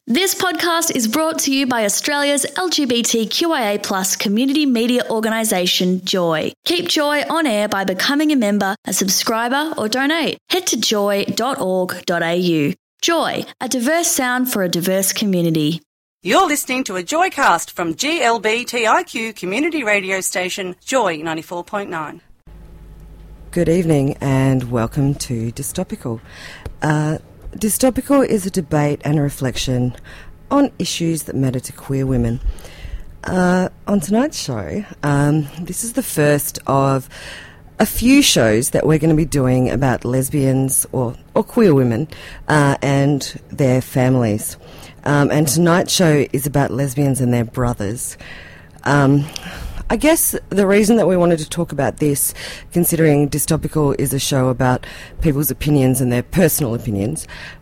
This podcast is brought to you by Australia's LGBTQIA+ community media organisation, Joy. Keep Joy on air by becoming a member, a subscriber or donate. Head to joy.org.au. Joy, a diverse sound for a diverse community. You're listening to a Joycast from GLBTIQ community radio station, Joy 94.9. Good evening and welcome to Dystopical. Dystopical is a debate and a reflection on issues that matter to queer women. On tonight's show, this is the first of a few shows that we're going to be doing about lesbians or queer women and their families. And tonight's show is about lesbians and their brothers. I guess the reason that we wanted to talk about this, considering Dystopical is a show about people's opinions and their personal opinions,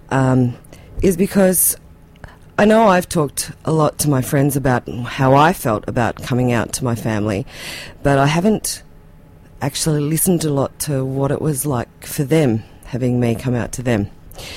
is because I know I've talked a lot to my friends about how I felt about coming out to my family, but I haven't actually listened a lot to what it was like for them, having me come out to them.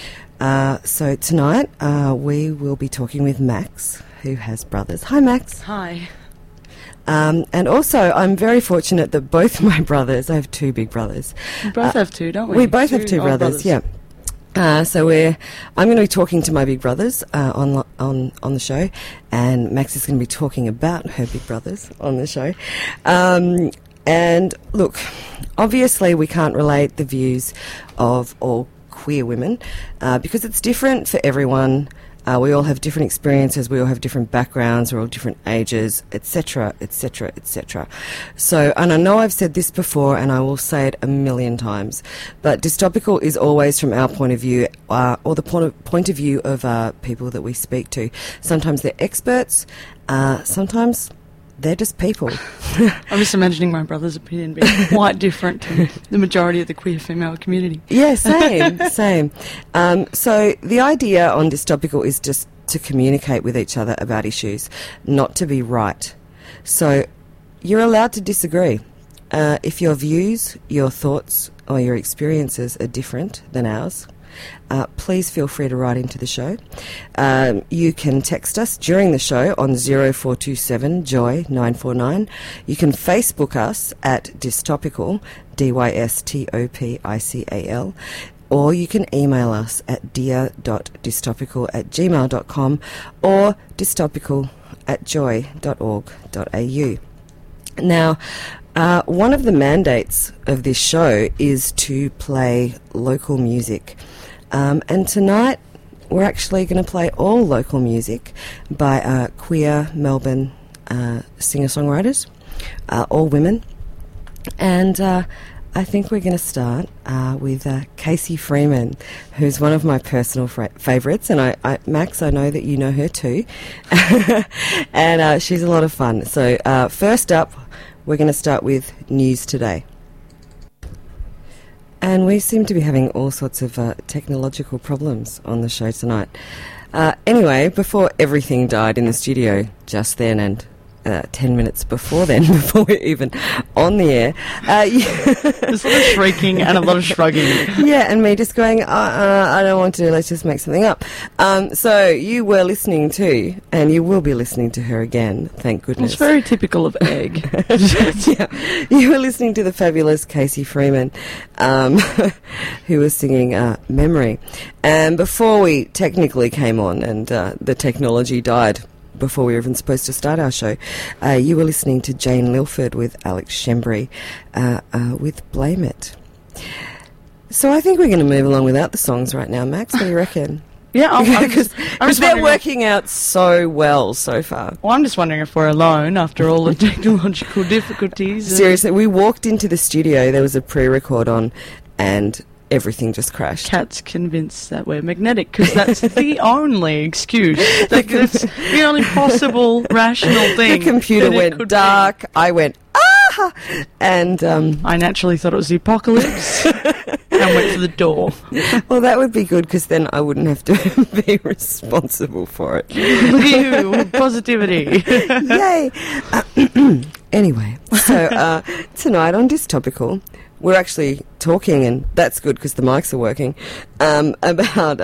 So tonight we will be talking with Max, who has brothers. Hi, Max. Hi. And also, I'm very fortunate that both my brothers, I have two big brothers. We both have two, don't we? We both have two brothers, yeah. So I'm going to be talking to my big brothers on the show, and Max is going to be talking about her big brothers on the show. And look, obviously we can't relate the views of all queer women because it's different for everyone. We all have different experiences, we all have different backgrounds, we're all different ages, etc., etc., etc. So, and I know I've said this before and I will say it a million times, but Dystopical is always from our point of view, or the point of view of people that we speak to. Sometimes they're experts, sometimes they're just people. I'm just imagining my brother's opinion being quite different to the majority of the queer female community. Yeah, same. So the idea on Dystopical is just to communicate with each other about issues, not to be right. So you're allowed to disagree. If your views, your thoughts or your experiences are different than ours, please feel free to write into the show. You can text us during the show on 0427 Joy 949. You can Facebook us at Dystopical, DYSTOPICAL, or you can email us at dear.dystopical@gmail.com or dystopical@joy.org.au. Now, one of the mandates of this show is to play local music. And tonight we're actually going to play all local music by queer Melbourne singer-songwriters, all women. And I think we're going to start with Casey Freeman, who's one of my personal favourites. And Max, I know that you know her too. And she's a lot of fun. So first up, we're going to start with News Today. And we seem to be having all sorts of technological problems on the show tonight. Anyway, before everything died in the studio just then and 10 minutes before then, before we're even on the air. There's a lot of shrieking and a lot of shrugging. Yeah, and me just going, I don't want to, let's just make something up. So you were listening to, and you will be listening to her again, thank goodness. It's very typical of Egg. Yeah, you were listening to the fabulous Casey Freeman, who was singing Memory. And before we technically came on and the technology died, before we were even supposed to start our show, you were listening to Jane Lilford with Alex Shembry with Blame It. So I think we're going to move along without the songs right now, Max. What do you reckon? Yeah, because they're working out so well so far. Well, I'm just wondering if we're alone after all the technological difficulties. Seriously, we walked into the studio, there was a pre-record on, and everything just crashed. Kat's convinced that we're magnetic because that's the only excuse. That's the only possible rational thing. The computer went dark. I went, and I naturally thought it was the apocalypse and went to the door. Well, that would be good because then I wouldn't have to be responsible for it. Look at you, positivity. Yay. Anyway, so tonight on Dystopical, we're actually talking, and that's good because the mics are working, about...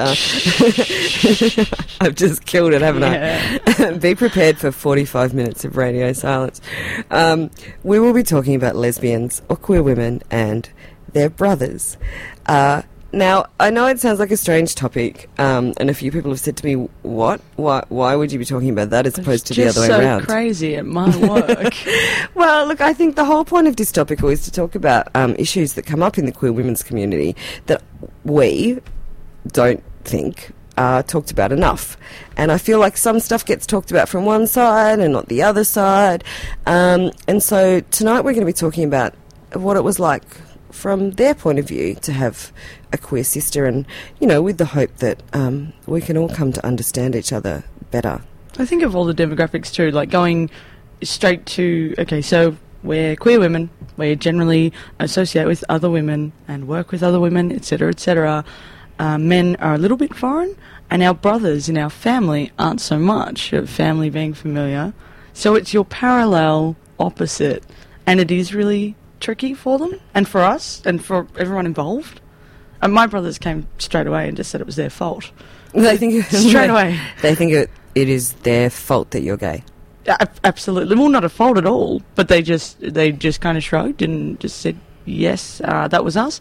I've just killed it, haven't I? Be prepared for 45 minutes of radio silence. We will be talking about lesbians or queer women and their brothers. Now, I know it sounds like a strange topic, and a few people have said to me, what? Why would you be talking about that as opposed to the other way around? It's so crazy at my work. Well, look, I think the whole point of Dystopical is to talk about issues that come up in the queer women's community that we don't think are talked about enough. And I feel like some stuff gets talked about from one side and not the other side. And so tonight we're going to be talking about what it was like from their point of view to have a queer sister, and, you know, with the hope that we can all come to understand each other better. I think of all the demographics too, like going straight to, okay, so we're queer women, we generally associate with other women and work with other women, etc., etc. Men are a little bit foreign, and our brothers in our family aren't so much, family being familiar. So it's your parallel opposite, and it is really tricky for them and for us and for everyone involved. And my brothers came straight away and just said it was their fault. They think straight away. They think it is their fault that you're gay. Absolutely. Well, not a fault at all, but they just kind of shrugged and just said yes, that was us.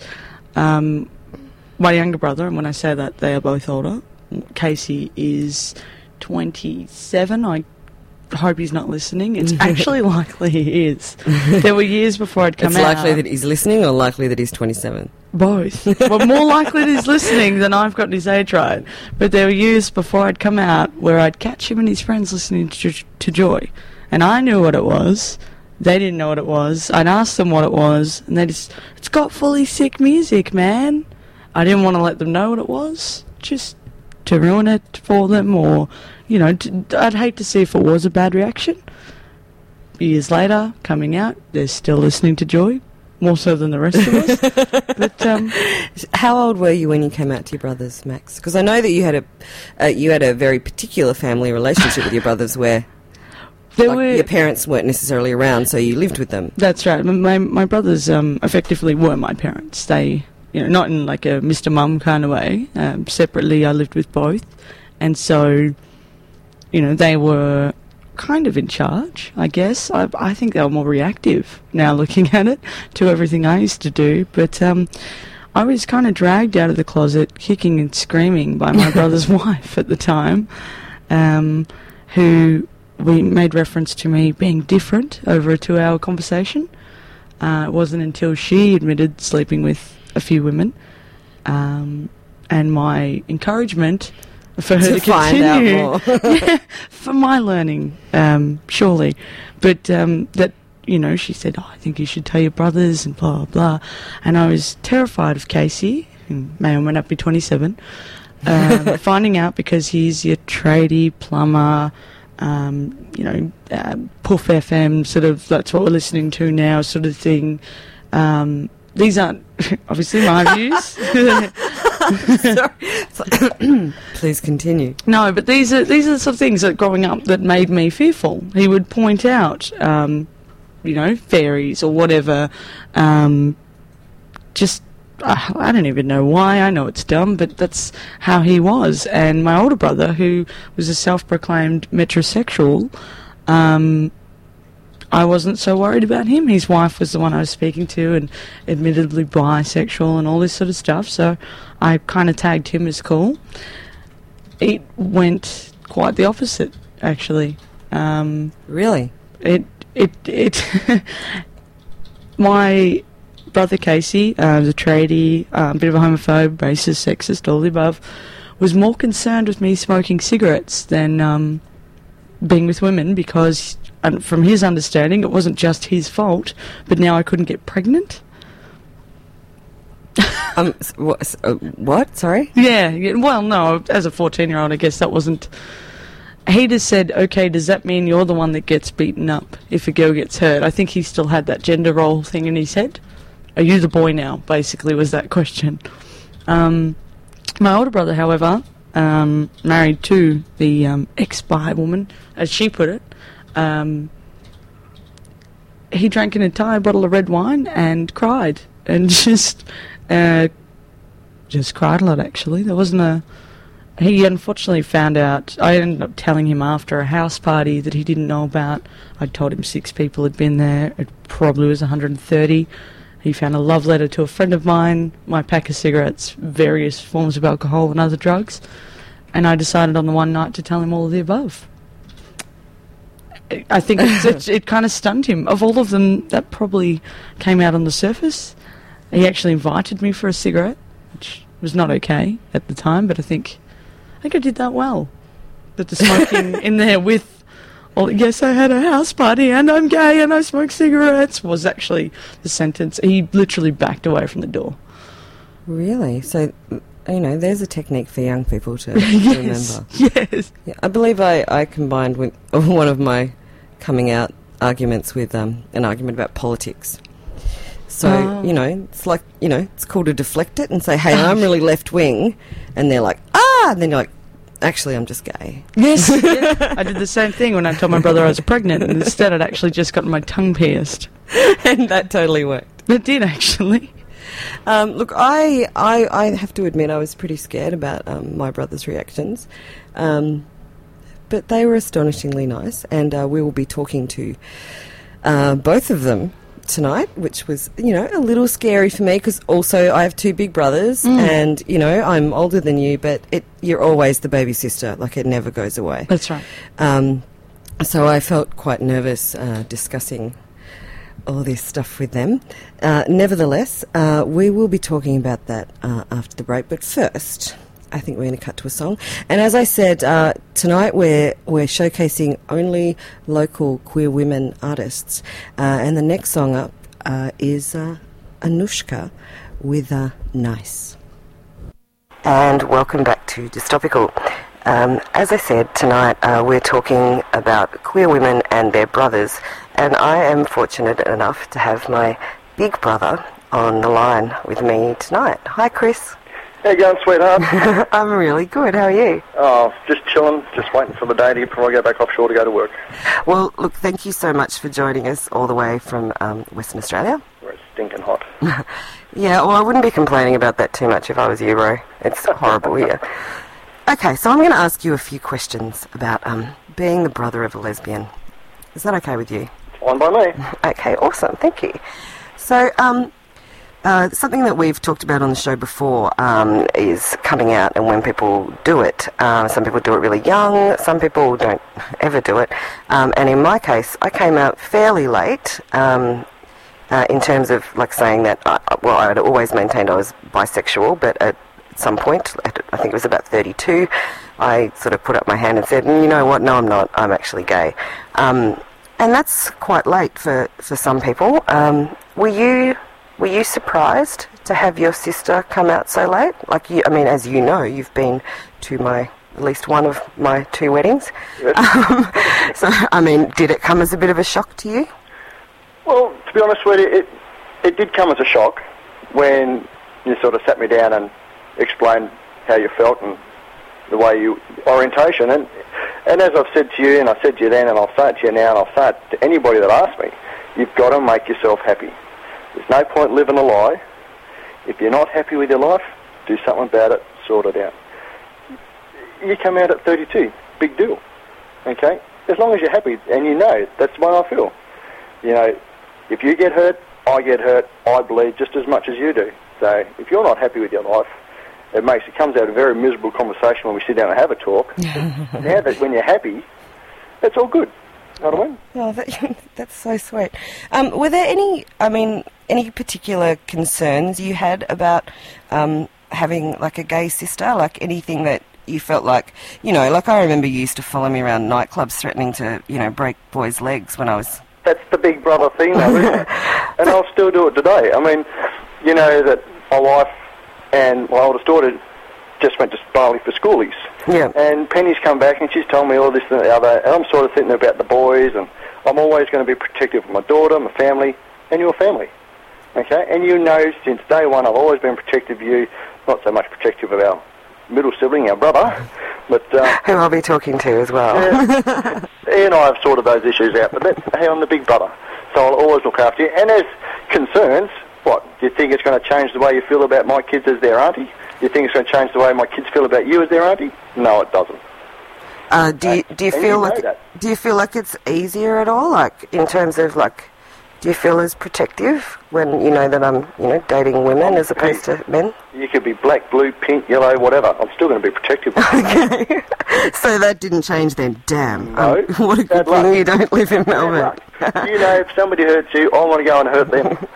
My younger brother, and when I say that, they are both older. Casey is 27. I hope he's not listening. It's actually likely he is. There were years before I'd come out. It's likely that he's listening or likely that he's 27? Both. Well, more likely that he's listening than I've gotten his age right. But there were years before I'd come out where I'd catch him and his friends listening to Joy. And I knew what it was. They didn't know what it was. I'd ask them what it was, and they just, it's got fully sick music, man. I didn't want to let them know what it was, just to ruin it for them, or, you know, I'd hate to see if it was a bad reaction. Years later, coming out, they're still listening to Joy, more so than the rest of us. But how old were you when you came out to your brothers, Max? Because I know that you had a very particular family relationship with your brothers where your parents weren't necessarily around, so you lived with them. That's right. My brothers effectively were my parents. They, you know, not in like a Mr. Mum kind of way. Separately, I lived with both. And so, you know, they were kind of in charge, I guess. I think they were more reactive now looking at it to everything I used to do. But I was kind of dragged out of the closet, kicking and screaming by my brother's wife at the time, who we made reference to me being different over a 2-hour conversation. It wasn't until she admitted sleeping with a few women, and my encouragement for her to find continue, out more. yeah, for my learning, surely. But that, you know, she said, "Oh, I think you should tell your brothers," and blah blah. And I was terrified of Casey, who may or may not be 27, finding out, because he's your tradie, plumber. You know, Puff FM, sort of, that's what we're listening to now, sort of thing. These aren't obviously my views. Sorry. Please continue. No, but these are the sort of things that growing up that made me fearful. He would point out, you know, fairies or whatever. Just I don't even know why. I know it's dumb, but that's how he was. And my older brother, who was a self-proclaimed metrosexual, I wasn't so worried about him. His wife was the one I was speaking to, and admittedly bisexual and all this sort of stuff, so I kind of tagged him as cool. It went quite the opposite, actually. Really? It my brother Casey, the tradie, a bit of a homophobe, racist, sexist, all the above, was more concerned with me smoking cigarettes than being with women, because from his understanding it wasn't just his fault, but now I couldn't get pregnant. What? Sorry? Yeah, well, no, as a 14-year-old, I guess that wasn't... He just said, okay, does that mean you're the one that gets beaten up if a girl gets hurt? I think he still had that gender role thing in his head. Are you the boy now, basically, was that question. My older brother, however, married to the ex-bi woman, as she put it. He drank an entire bottle of red wine and cried and just cried a lot, actually. There wasn't he unfortunately found out, I ended up telling him after a house party that he didn't know about. I told him 6 people had been there. It probably was 130. He found a love letter to a friend of mine, my pack of cigarettes, various forms of alcohol and other drugs. And I decided on the one night to tell him all of the above. I think it kind of stunned him. Of all of them, that probably came out on the surface. He actually invited me for a cigarette, which was not okay at the time, but I think I did that well. But the smoking in there with, yes, I had a house party and I'm gay and I smoke cigarettes, was actually the sentence. He literally backed away from the door. Really? So, there's a technique for young people to remember. Yes. Yeah, I believe I combined one of my coming out arguments with an argument about politics. So, it's like, it's cool to deflect it and say, hey, I'm really left-wing. And they're like, and then you're like, actually, I'm just gay. Yes. Yeah. I did the same thing when I told my brother I was pregnant, and instead I'd actually just gotten my tongue pierced. And that totally worked. It did, actually. Look, I have to admit I was pretty scared about my brother's reactions. But they were astonishingly nice, and we will be talking to both of them tonight, which was, a little scary for me because also I have 2 big brothers and, I'm older than you, but you're always the baby sister. Like, it never goes away. That's right. So I felt quite nervous discussing all this stuff with them. Nevertheless, we will be talking about that after the break, but first I think we're going to cut to a song. And as I said, tonight we're showcasing only local queer women artists. And the next song up is Anushka with Nice. And welcome back to Dystopical. As I said, tonight we're talking about queer women and their brothers. And I am fortunate enough to have my big brother on the line with me tonight. Hi, Chris. How you going, sweetheart? I'm really good. How are you? Oh, just chilling, just waiting for the day before I go back offshore to go to work. Well, look, thank you so much for joining us all the way from Western Australia. Where it's stinking hot. Yeah, well, I wouldn't be complaining about that too much if I was you, bro. It's horrible here. Okay, so I'm going to ask you a few questions about being the brother of a lesbian. Is that okay with you? Fine by me. Okay, awesome. Thank you. So, something that we've talked about on the show before is coming out and when people do it. Some people do it really young, some people don't ever do it. And in my case, I came out fairly late in terms of like saying that, I'd always maintained I was bisexual, but at some point, I think it was about 32, I sort of put up my hand and said, you know what, no I'm not, I'm actually gay. And that's quite late for some people. Were you surprised to have your sister come out so late? Like, as you know, you've been to at least one of my 2 weddings. Yes. So, did it come as a bit of a shock to you? Well, to be honest with you, it did come as a shock when you sort of sat me down and explained how you felt and the way you orientation. And as I've said to you, and I said to you then, and I'll say it to you now, and I'll say it to anybody that asks me, you've got to make yourself happy. There's no point living a lie. If you're not happy with your life, do something about it, sort it out. You come out at 32, big deal, okay? As long as you're happy, and that's the way I feel. If you get hurt, I get hurt, I bleed just as much as you do. So if you're not happy with your life, it comes out a very miserable conversation when we sit down and have a talk. Now that when you're happy, it's all good. You know what I mean? Oh, that's so sweet. Were there any particular concerns you had about having like a gay sister? Like anything that you felt like, like I remember you used to follow me around nightclubs threatening to, break boys' legs when I was... That's the big brother thing though, isn't it? And I'll still do it today. That my wife and my oldest daughter just went to Bali for schoolies. Yeah. And Penny's come back and she's told me all this and the other, and I'm sort of thinking about the boys, and I'm always going to be protective of my daughter, my family, and your family. Okay? And since day one I've always been protective of you, not so much protective of our middle sibling, our brother, but... who I'll be talking to as well. Yeah. He and I have sorted those issues out, but hey, I'm the big brother, so I'll always look after you. And as concerns, What, do you think it's going to change the way you feel about my kids as their auntie? Do you think it's going to change the way my kids feel about you as their auntie? No, it doesn't. Do you feel like it's easier at all? Like, in terms of, like, do you feel as protective when you know that I'm, dating women as opposed to men? You could be black, blue, pink, yellow, whatever. I'm still going to be protective. Okay. So that didn't change then. Damn. No. What a good thing you don't live in Melbourne. If somebody hurts you, I want to go and hurt them.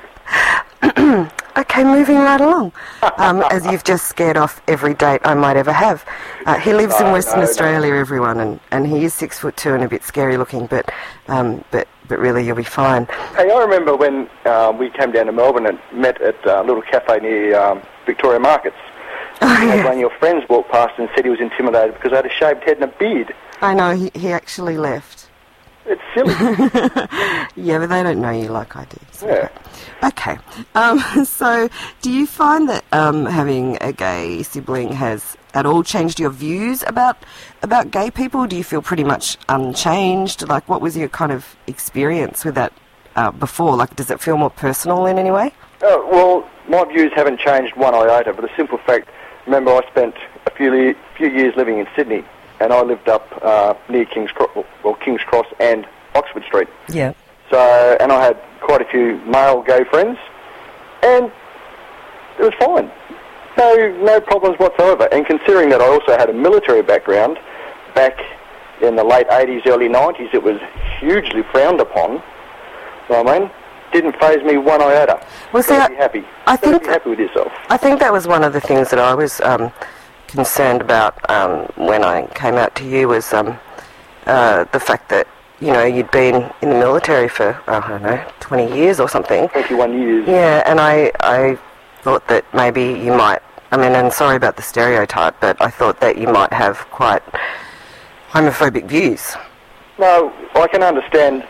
Okay, moving right along. As you've just scared off every date I might ever have. He lives in Western Australia, everyone, and he is 6'2" and a bit scary looking, but really you'll be fine. Hey, I remember when we came down to Melbourne and met at a little cafe near Victoria Markets. And one of your friends walked past and said he was intimidated because I had a shaved head and a beard. I know, he actually left. It's silly. Yeah, but they don't know you like I do. So. Yeah. Okay. So do you find that having a gay sibling has at all changed your views about gay people? Do you feel pretty much unchanged? Like, what was your kind of experience with that before? Like, does it feel more personal in any way? Well, my views haven't changed one iota, but the simple fact, remember I spent a few years living in Sydney, and I lived up near King's Cross and Oxford Street. Yeah. So, and I had quite a few male gay friends, and it was fine. No problems whatsoever. And considering that I also had a military background back in the late 80s, early 90s, it was hugely frowned upon. You know what I mean? Didn't faze me one iota. Well, see, be happy. Be happy with yourself. I think that was one of the things that I was concerned about when I came out to you was the fact that, you'd been in the military for, 20 years or something. 21 years. Yeah, and I thought that maybe you might, and sorry about the stereotype, but I thought that you might have quite homophobic views. No, I can understand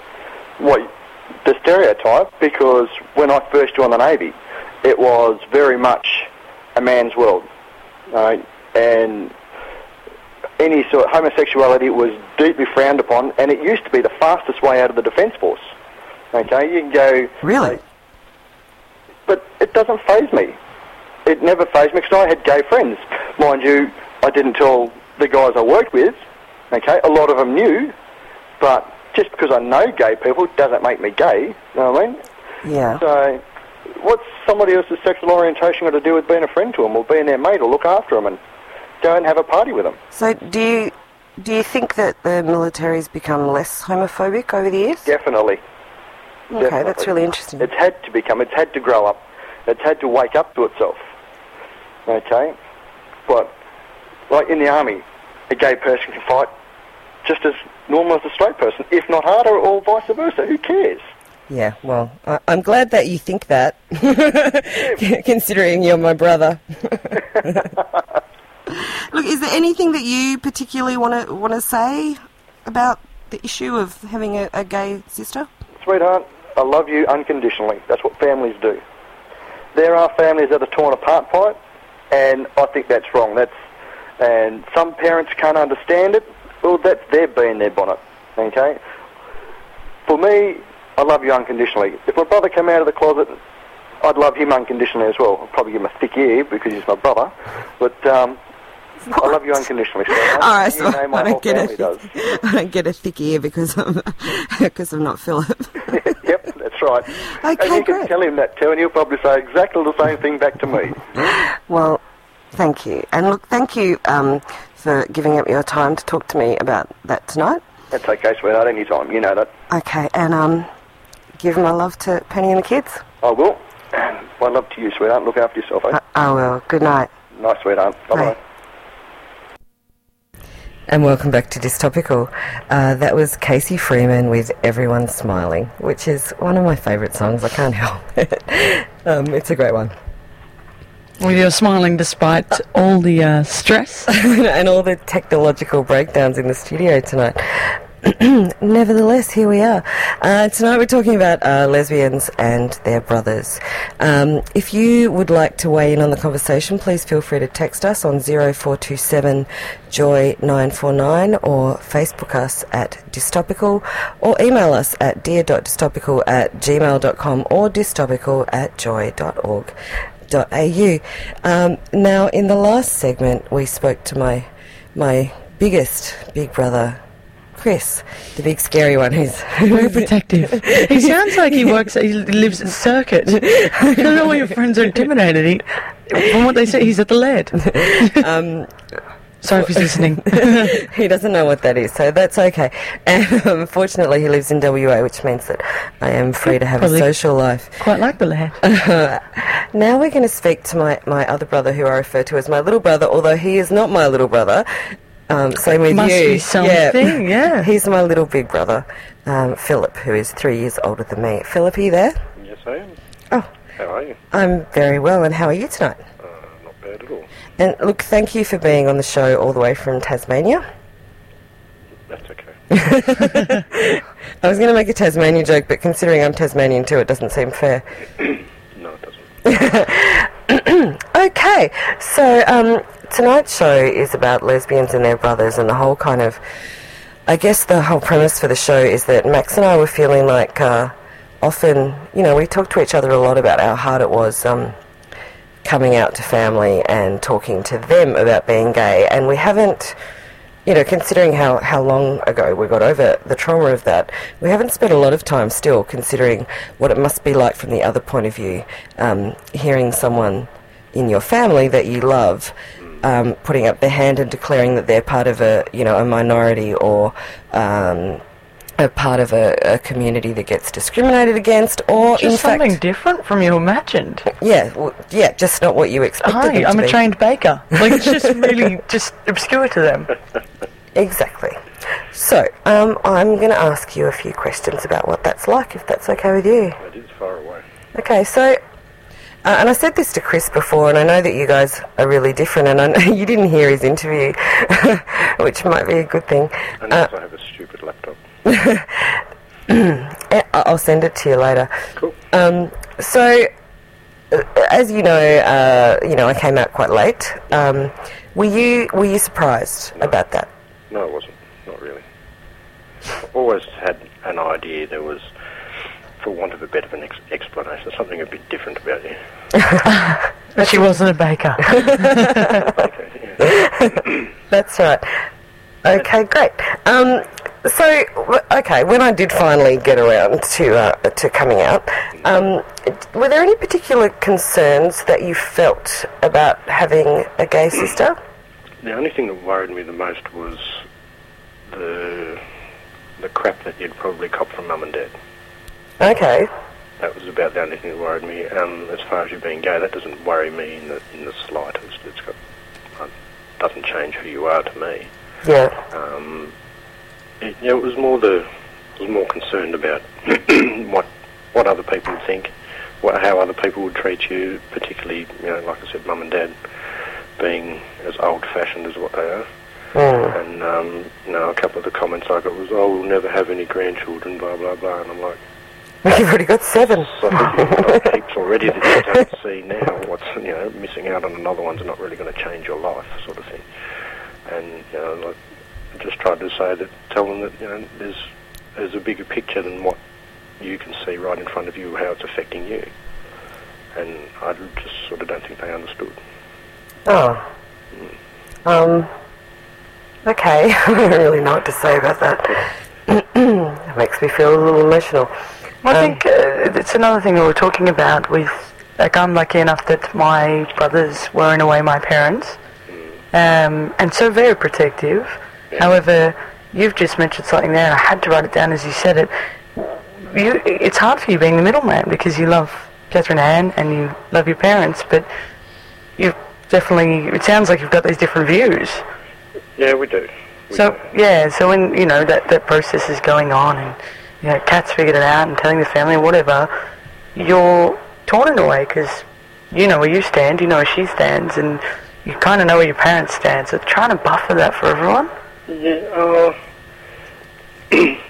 the stereotype, because when I first joined the Navy, it was very much a man's world. And any sort of homosexuality was deeply frowned upon, and it used to be the fastest way out of the Defence Force. Okay, you can go... Really? But it doesn't faze me. It never fazed me, because I had gay friends. Mind you, I didn't tell the guys I worked with, okay? A lot of them knew, but just because I know gay people doesn't make me gay, you know what I mean? Yeah. So, what's somebody else's sexual orientation got to do with being a friend to them, or being their mate, or look after them, and go and have a party with them? So do you think that the military's become less homophobic over the years? Definitely. Okay, Definitely. That's really interesting. It's had to grow up. It's had to wake up to itself. Okay? But, like in the army, a gay person can fight just as normal as a straight person, if not harder, or vice versa. Who cares? Yeah, well, I'm glad that you think that, considering you're my brother. Look, is there anything that you particularly want to say about the issue of having a gay sister? Sweetheart, I love you unconditionally. That's what families do. There are families that are torn apart by it, and I think that's wrong. And some parents can't understand it. Well, that's their bee in their bonnet. Okay? For me, I love you unconditionally. If my brother came out of the closet, I'd love him unconditionally as well. I'd probably give him a thick ear because he's my brother. But I love you unconditionally. So all right, so I don't get a thick ear because I'm not Philip. Yep, that's right. Okay, and you great. can tell him that too, and he'll probably say exactly the same thing back to me. Well, thank you. And look, thank you for giving up your time to talk to me about that tonight. That's okay, sweetheart, any time. You know that. Okay, and give my love to Penny and the kids. I will. My love to you, sweetheart. Look after yourself, eh? I will. Good night. Nice, sweetheart. Bye-bye. Bye. And welcome back to Dystopical. That was Casey Freeman with Everyone's Smiling, which is one of my favourite songs. I can't help it. It's a great one. Well, you're smiling despite all the stress. And all the technological breakdowns in the studio tonight. Nevertheless, here we are. Tonight we're talking about lesbians and their brothers. If you would like to weigh in on the conversation, please feel free to text us on 0427 Joy 949 or Facebook us at Dystopical, or email us at dear.dystopical@gmail.com or dystopical@joy.org.au. Now, in the last segment, we spoke to my big brother, Chris, the big scary one who's very protective. He sounds like he lives at Circuit. I don't know why your friends are intimidated. From what they say, he's at the lead. Sorry if he's listening. He doesn't know what that is, so that's okay. And unfortunately, he lives in WA, which means that I am free to have a social life. Quite like the lead. Now we're going to speak to my other brother, who I refer to as my little brother, although he is not my little brother. Same with Must you. Be something, yeah. He's my little big brother, Philip, who is 3 years older than me. Philip, are you there? Yes, I am. Oh. How are you? I'm very well, and how are you tonight? Not bad at all. And look, thank you for being on the show all the way from Tasmania. That's okay. I was going to make a Tasmania joke, but considering I'm Tasmanian too, it doesn't seem fair. No, it doesn't. Okay, so tonight's show is about lesbians and their brothers, and the whole kind of, I guess the whole premise for the show is that Max and I were feeling like often, we talked to each other a lot about how hard it was coming out to family and talking to them about being gay, and we haven't, considering how long ago we got over the trauma of that, we haven't spent a lot of time still considering what it must be like from the other point of view, hearing someone in your family that you love putting up their hand and declaring that they're part of a minority or a part of a community that gets discriminated against, or just in fact something different from you imagined. Yeah, just not what you expected them to I'm be. a trained baker. Like, it's just really just obscure to them. Exactly. So, I'm going to ask you a few questions about what that's like, if that's okay with you. It is far away. Okay, so, and I said this to Chris before, and I know that you guys are really different, and I know you didn't hear his interview, which might be a good thing. Unless I have a stupid laptop. I'll send it to you later. Cool. So, as you know, I came out quite late. Were you surprised about that? No, I wasn't. Not really. I always had an idea there was, for want of a bit of an explanation, something a bit different about you. But she wasn't a baker. Okay, yeah. That's right. Okay, great. So, okay, when I did finally get around to coming out, were there any particular concerns that you felt about having a gay sister? The only thing that worried me the most was the crap that you'd probably cop from Mum and Dad. Okay. That was about the only thing that worried me. As far as you being gay, that doesn't worry me in the slightest. It doesn't change who you are to me. Yeah. It was more concerned about what other people would think, how other people would treat you, particularly, like I said, Mum and Dad being as old-fashioned as what they are. And, a couple of the comments I got was, we'll never have any grandchildren, blah, blah, blah, and I'm like... You've already got 7. So you've got heaps already that you don't see now. What's, missing out on another one's not really going to change your life, sort of thing. And, I just tried to tell them that, there's a bigger picture than what you can see right in front of you, how it's affecting you. And I just sort of don't think they understood. Oh. Okay. I don't really know what to say about that. It makes me feel a little emotional. Well, I think it's another thing that we're talking about with, I'm lucky enough that my brothers were in a way my parents, and so very protective. Yeah. However, you've just mentioned something there, and I had to write it down as you said it. It's hard for you being the middleman because you love Catherine Ann and you love your parents, but you've definitely, it sounds like you've got these different views. Yeah, we do. So when, that process is going on and, Kat's figured it out and telling the family, whatever, you're torn in a way because you know where you stand, you know where she stands, and you kind of know where your parents stand. So trying to buffer that for everyone. Yeah,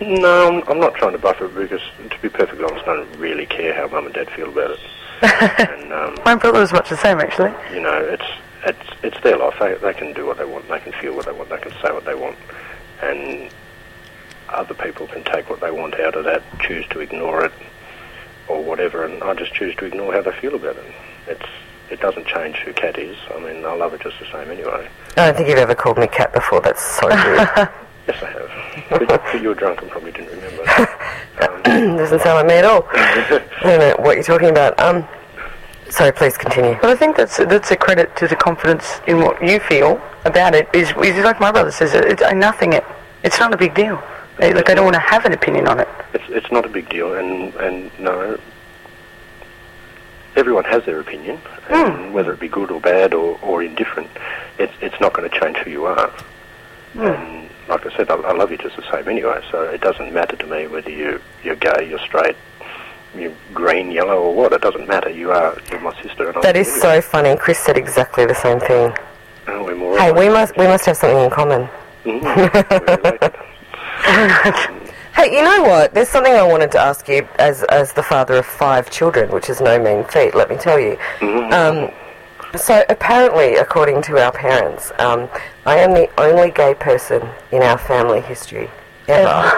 No, I'm not trying to buff it because, to be perfectly honest, I don't really care how Mum and Dad feel about it. And, My brother was much the same, actually. you know, it's their life. They can do what they want. They can feel what they want. They can say what they want. And other people can take what they want out of that, choose to ignore it, or whatever. And I just choose to ignore how they feel about it. It doesn't change who Kat is. I mean, I love her just the same anyway. I don't think you've ever called me Kat before. That's so rude. Yes, I have. But you were drunk and probably didn't remember. Doesn't sound like me at all. I don't know what you're talking about. Sorry, please continue. But I think that's a credit to the confidence in what you feel about it. Is like my brother says, it's nothing. It's not a big deal. They don't want to have an opinion on it. It's not a big deal, and no, everyone has their opinion, and whether it be good or bad or indifferent, it's not going to change who you are. And like I said, I love you just the same anyway, so it doesn't matter to me whether you're gay, you're straight, you're green, yellow, or what. It doesn't matter. You're my sister. And That is so funny. Chris said exactly the same thing. Oh, we're more. Hey, we must have something in common. We're related. Hey, you know what? There's something I wanted to ask you as the father of 5 children, which is no mean feat, let me tell you. So apparently, according to our parents, I am the only gay person in our family history ever.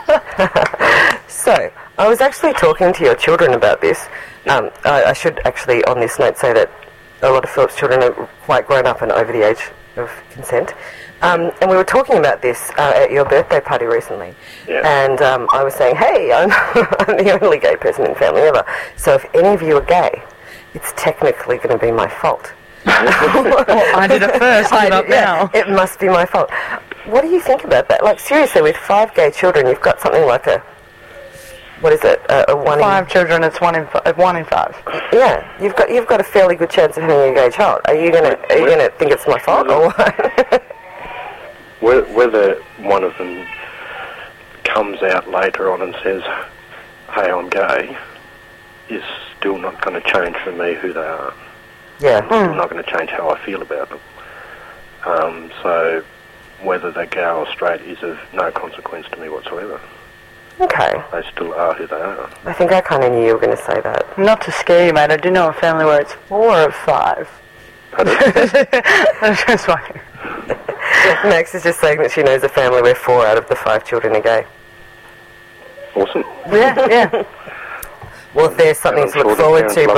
So I was actually talking to your children about this. I should actually, on this note, say that a lot of Philip's children are quite grown up and over the age of consent. And we were talking about this at your birthday party recently. Yeah. And I was saying, hey, I'm the only gay person in the family ever. So if any of you are gay, it's technically going to be my fault. Well, I did it first, I'm up now. It must be my fault. What do you think about that? Like, seriously, with 5 gay children, you've got something like a a 1 5 children, it's 1 in 5. Yeah, you've got a fairly good chance of having a gay child. Are you gonna think it's my fault or what? Whether one of them comes out later on and says, hey, I'm gay, is still not going to change for me who they are. Yeah. It's not going to change how I feel about them. So whether they're gay or straight is of no consequence to me whatsoever. Okay. They still are who they are. I think I kind of knew you were going to say that. Not to scare you, mate, I do know a family where it's 4 of 5. That's just funny. Max is just saying that she knows a family where 4 out of the 5 children are gay. Awesome. Yeah. Well, there's something to look forward to, bro.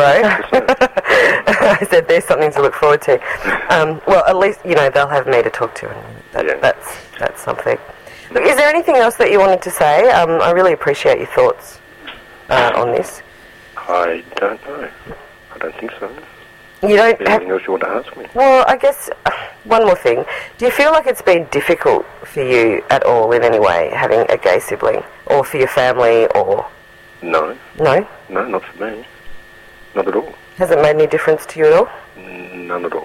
I said there's something to look forward to. Well, at least, they'll have me to talk to, and that's something. Look, is there anything else that you wanted to say? I really appreciate your thoughts on this. I don't know. I don't think so. You don't have anything else you want to ask me? Well, I guess one more thing. Do you feel like it's been difficult for you at all in any way, having a gay sibling, or for your family, or... No. No? No, not for me. Not at all. Has it made any difference to you at all? None at all.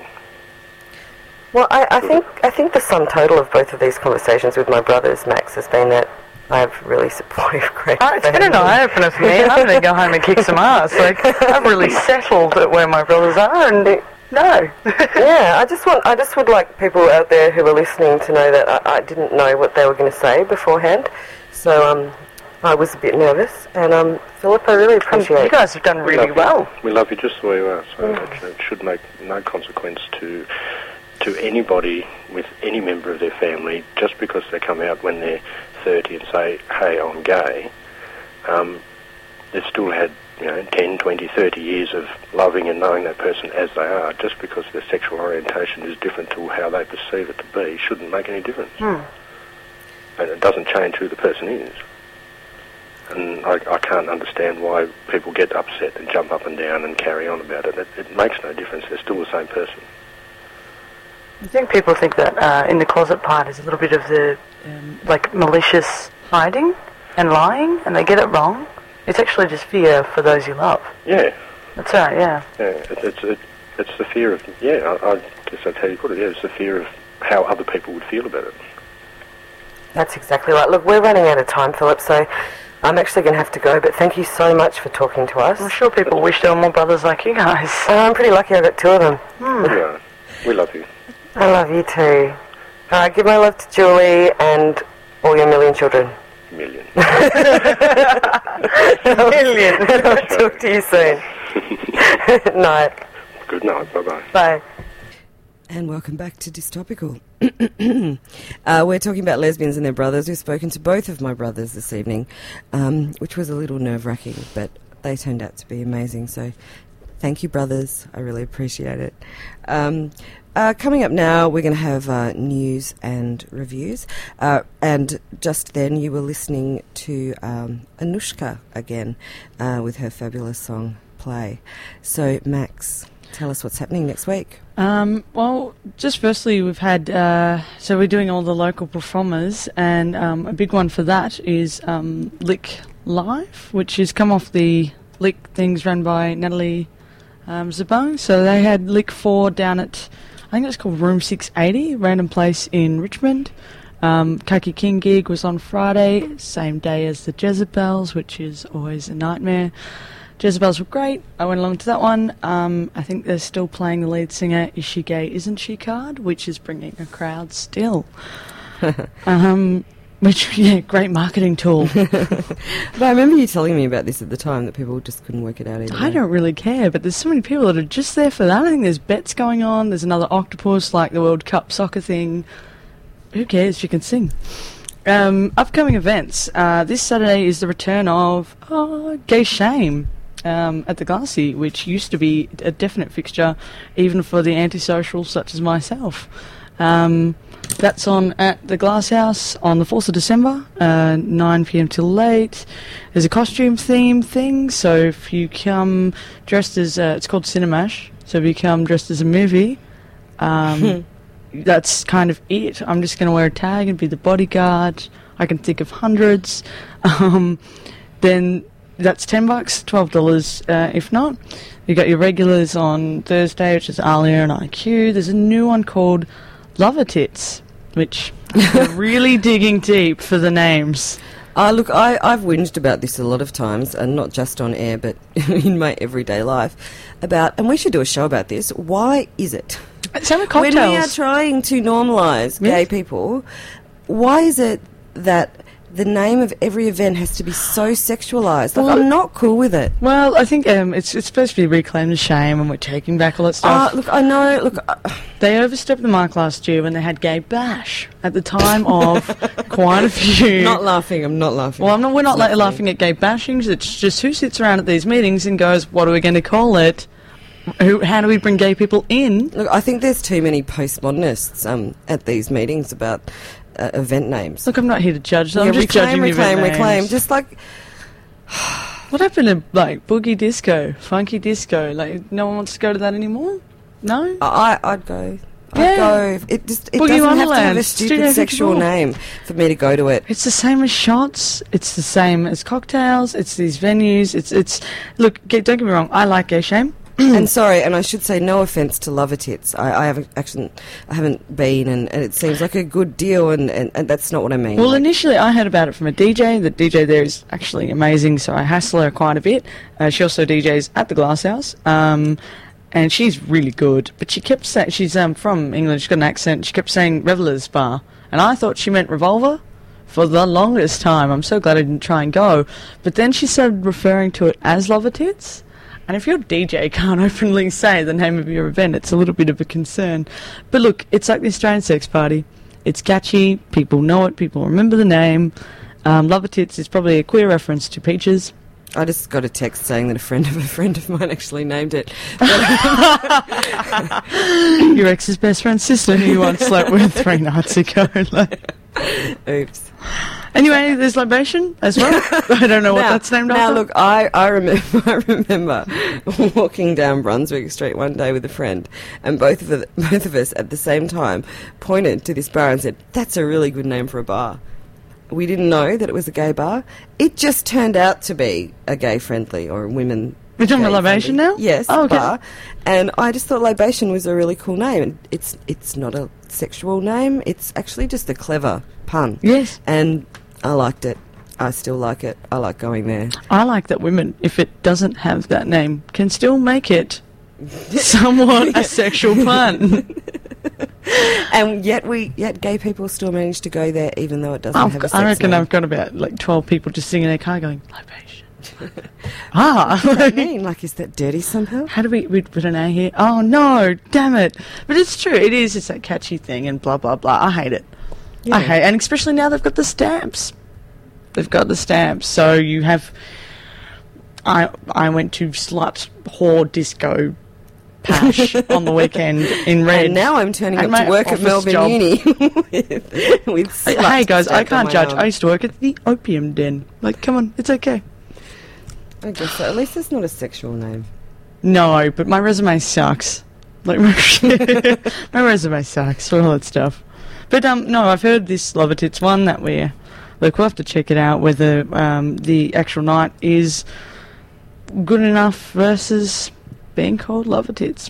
Well, I think the sum total of both of these conversations with my brothers, Max, has been that I have really supportive, great It's been an eye-opener for me. I'm going to go home and kick some ass. Like, I've really settled at where my brothers are, and no. Yeah, I just would like people out there who are listening to know that I didn't know what they were going to say beforehand. So, I was a bit nervous, and Philip, I really appreciate you guys have done really well. We love you just the way you are, so it should make no consequence to anybody with any member of their family just because they come out when they're 30 and say, hey, I'm gay. They've still had 10, 20, 30 years of loving and knowing that person as they are. Just because their sexual orientation is different to how they perceive it to be shouldn't make any difference. And it doesn't change who the person is. And I can't understand why people get upset and jump up and down and carry on about it. It makes no difference. They're still the same person. I think people think that in the closet part is a little bit of the malicious hiding and lying, and they get it wrong. It's actually just fear for those you love. Yeah. That's right, yeah. Yeah, it's the fear of, I guess that's how you put it, it's the fear of how other people would feel about it. That's exactly right. Look, we're running out of time, Philip, so I'm actually going to have to go, but thank you so much for talking to us. I'm sure people wish there were more brothers like you guys. I'm pretty lucky I got 2 of them. Yeah, we love you. I love you too. All right, give my love to Julie and all your million children. Million. Million. I'll talk to you soon. Night. Good night. Bye-bye. Bye. And welcome back to Dystopical. We're talking about lesbians and their brothers. We've spoken to both of my brothers this evening, which was a little nerve-wracking, but they turned out to be amazing. So thank you, brothers. I really appreciate it. Coming up now, we're going to have news and reviews. And just then, you were listening to Anushka again with her fabulous song, Play. So, Max, tell us what's happening next week. Well, just firstly, we've had... so we're doing all the local performers, and a big one for that is Lick Live, which has come off the Lick things run by Natalie Zabone. So they had Lick 4 down at... I think it's called Room 680, random place in Richmond. Kaki King gig was on Friday, same day as the Jezebels, which is always a nightmare. Jezebels were great. I went along to that one. I think they're still playing the lead singer Is She Gay, Isn't She card, which is bringing a crowd still. Which, yeah, great marketing tool. But I remember you telling me about this at the time, that people just couldn't work it out either. I don't really care, but there's so many people that are just there for that. I think there's bets going on. There's another octopus, like the World Cup soccer thing. Who cares? You can sing. Upcoming events. This Saturday is the return of Gay Shame at the Glassy, which used to be a definite fixture, even for the antisocials such as myself. That's on at the Glass House on the 4th of December, 9 p.m. till late. There's a costume theme thing, so if you come dressed as... it's called Cinemash, so if you come dressed as a movie, that's kind of it. I'm just going to wear a tag and be the bodyguard. I can think of hundreds. Then that's $10, $12 if not. You got your regulars on Thursday, which is Alia and IQ. There's a new one called Lover Tits, which are really digging deep for the names. Look, I've whinged about this a lot of times, and not just on air, but in my everyday life, and we should do a show about this. Why is it? Same with cocktails. When we are trying to normalise gay people, why is it that the name of every event has to be so sexualised? Like, I'm not cool with it. Well, I think it's supposed to be reclaimed as shame, and we're taking back all that stuff. Look, I know. Look, they overstepped the mark last year when they had Gay Bash at the time of quite a few. I'm not laughing. Well, we're not laughing at gay bashings. It's just who sits around at these meetings and goes, "What are we going to call it? How do we bring gay people in?" Look, I think there's too many postmodernists at these meetings about event names. Look, I'm not here to judge them. I'm just judging the event names. Reclaim. Just like... What happened to, like, boogie disco, funky disco? Like, no one wants to go to that anymore? No? I'd go. Yeah. I'd go. It doesn't have to have a stupid sexual name for me to go to it. It's the same as shots. It's the same as cocktails. It's these venues. It's look, don't get me wrong. I like Gay Shame. And sorry, and I should say no offence to Lover Tits. I haven't been, and it seems like a good deal, and that's not what I mean. Well, initially I heard about it from a DJ. The DJ there is actually amazing, so I hassle her quite a bit. She also DJs at the Glass House, and she's really good. But she kept saying, she's from England, she's got an accent, she kept saying Revelers Bar, and I thought she meant Revolver for the longest time. I'm so glad I didn't try and go. But then she started referring to it as Lover Tits. And if your DJ can't openly say the name of your event, it's a little bit of a concern. But look, it's like the Australian Sex Party. It's catchy, people know it, people remember the name. Lover Tits is probably a queer reference to Peaches. I just got a text saying that a friend of mine actually named it. Your ex's best friend's sister who you once slept with 3 nights ago. Oops. Anyway, there's Libation as well. I don't know what that's named after. Now, look, I remember walking down Brunswick Street one day with a friend, and both of us at the same time pointed to this bar and said, "That's a really good name for a bar." We didn't know that it was a gay bar. It just turned out to be a gay-friendly or a women. We're talking about Libation now? Yes, okay. Bar. And I just thought Libation was a really cool name. And it's not a sexual name. It's actually just a clever pun. Yes. And I liked it. I still like it. I like going there. I like that women, if it doesn't have that name, can still make it somewhat a sexual pun. And yet gay people still manage to go there even though it doesn't have a sex I reckon name. I've got about 12 people just sitting in their car going, libation. What does that mean? Like, is that dirty somehow? How do we put an A here? Oh, no, damn it. But it's true. It is just that catchy thing and blah, blah, blah. I hate it. Yeah. I hate it. And especially now they've got the stamps. They've got the stamps. So you have... I went to slut whore disco Pash on the weekend in red. And now I'm turning At up my to work at office Melbourne job. Uni with sluts Hey guys, I stamped on can't my judge. arm. I used to work at the Opium Den. Like, come on, it's okay. I guess so. At least it's not a sexual name. No, but my resume sucks. Like, my resume sucks for all that stuff. But no, I've heard this Love Tits one that we'll have to check it out whether the actual night is good enough versus being called Love Tits.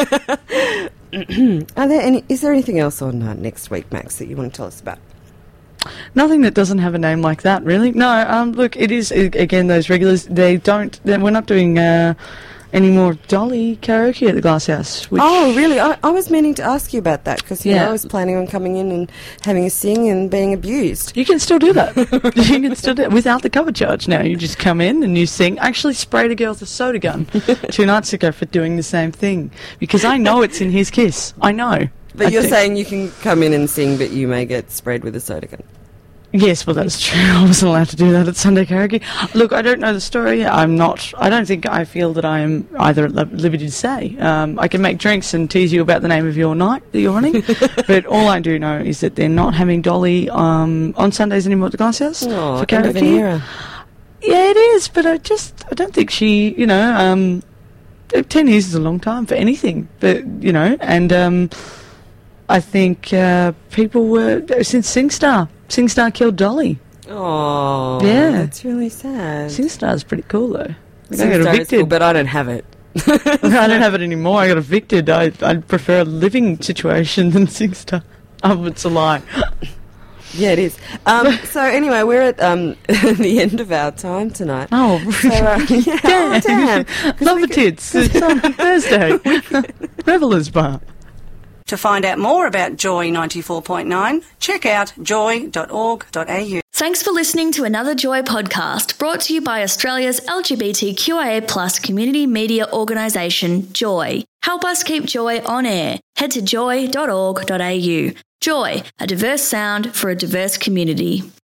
Is there anything else on next week, Max, that you want to tell us about? Nothing that doesn't have a name like that, really. No, look, it is, again, those regulars, we're not doing any more Dolly karaoke at the Glass House. Which, Oh, really? I was meaning to ask you about that because I was planning on coming in and having a sing and being abused. you can still do that. You can still do it without the cover charge now. You just come in and you sing. I actually sprayed a girl with a soda gun 2 nights ago for doing the same thing because I know it's in his kiss. I know. But you're saying you can come in and sing, but you may get sprayed with a soda gun. Yes, well, that's true. I wasn't allowed to do that at Sunday karaoke. Look, I don't know the story. I don't think I feel that I am either at liberty to say. I can make drinks and tease you about the name of your night that you're running, but all I do know is that they're not having Dolly on Sundays anymore at the Glass House for End of an karaoke. era. Yeah, it is, but I don't think she, 10 years is a long time for anything, but, and I think people were, since SingStar killed Dolly. Oh, Yeah. that's really sad. SingStar's pretty cool, though. Like, I got SingStar is evicted. cool, but I don't have it. I don't have it anymore. I got evicted. I'd prefer a living situation than SingStar. Oh, it's a lie. Yeah, it is. So anyway, we're at the end of our time tonight. Oh, So, damn. Love the tits. It's on Thursday. Revelers Bar. To find out more about Joy 94.9, check out joy.org.au. Thanks for listening to another Joy podcast brought to you by Australia's LGBTQIA+ community media organisation, Joy. Help us keep Joy on air. Head to joy.org.au. Joy, a diverse sound for a diverse community.